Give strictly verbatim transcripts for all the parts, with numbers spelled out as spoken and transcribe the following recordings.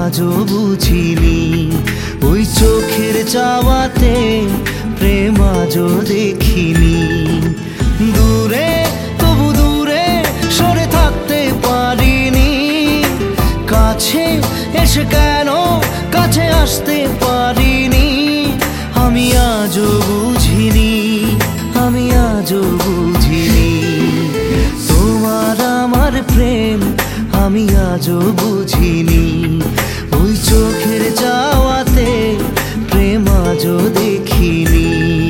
আজও বুঝিনি। ওই চোখের চাওয়াতে প্রেম আজও দেখিনি। দূরে তবু দূরে সরে থাকতে পারিনি, কাছে এসে কেন কাছে আসতে পারিনি। আমি আজও বুঝিনি, আমি আজও বুঝিনি তোমার আমার প্রেম আমি আজও বুঝিনি। ওই চোখের চাওয়াতে প্রেম আজও দেখিনি।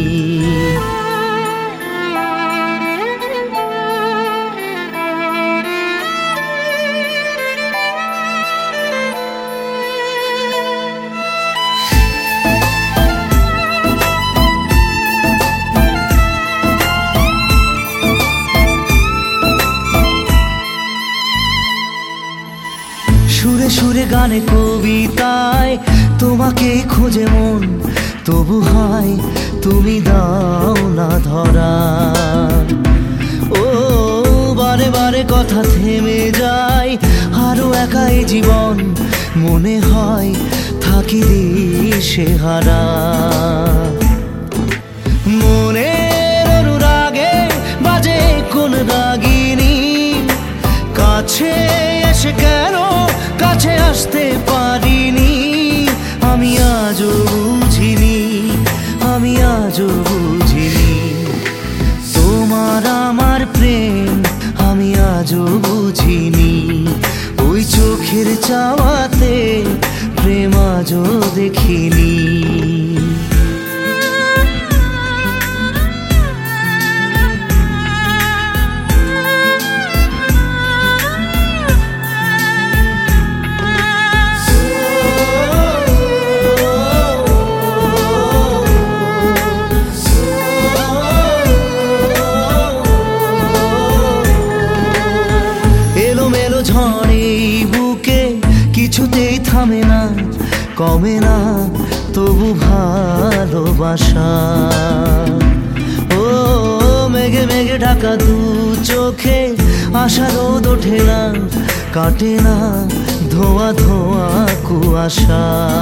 সুরে সুরে গানে কবিতায় তোমাকে খোঁজে মন, তবু হয় তুমি দাও না ধরা। ও বারে বারে কথা থেমে যায়, আরো একাই জীবন মনে হয় থাকি দিশেহারা। মনের অনুরাগে বাজে কোন রাগিনী, কাছে এসে কেন কাছে আসতে পারিনি। আমি আজও বুঝিনি, আমি আজও বুঝিনি তোমার আমার প্রেম আমি আজও বুঝিনি। ওই চোখের চাওয়াতে প্রেম আজও দেখিনি। ঝড়ে বুকে কিছুতেই থামে না, কমে না তবু ভালোবাসা। ও মেঘে মেঘে ঢাকা দু চোখে আশা রোদ ওঠে না, কাটে না ধোয়া ধোয়া কুয়াশা।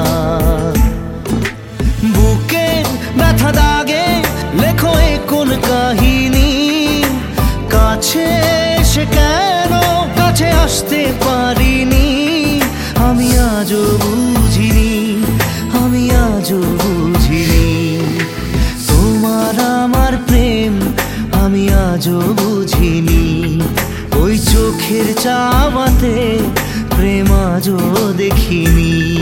বুকে ব্যথা দাগে লেখো এ কোন কাহিনী, কাছে এসে কেন কাছে আসতে পারিনি। আমি আজও বুঝিনি, আমি আজও বুঝিনি তোমার আমার প্রেম আমি আজও বুঝিনি। ওই চোখের চাওয়াতে প্রেম আজও দেখিনি।